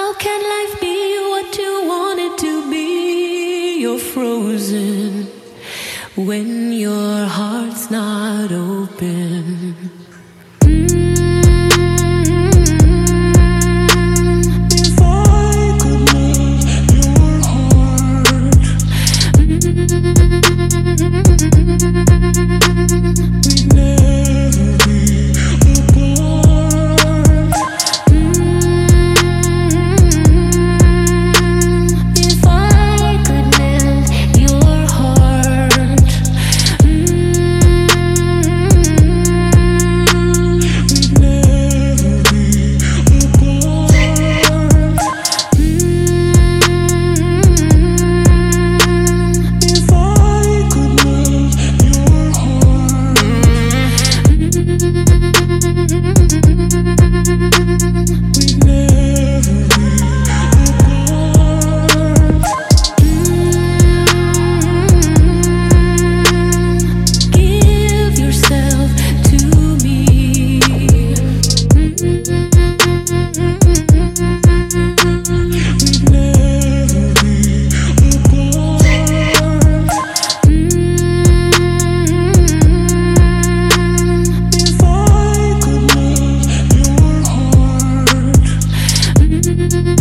How can life be what you want it to be? You're frozen when your heart's not open. If I could melt your heart, we'd never be apart. If I could melt your heart, we'd never be apart. If I could melt your heart, we'd never be apart. Give yourself to me. We'd never be apart. If I could melt your heart,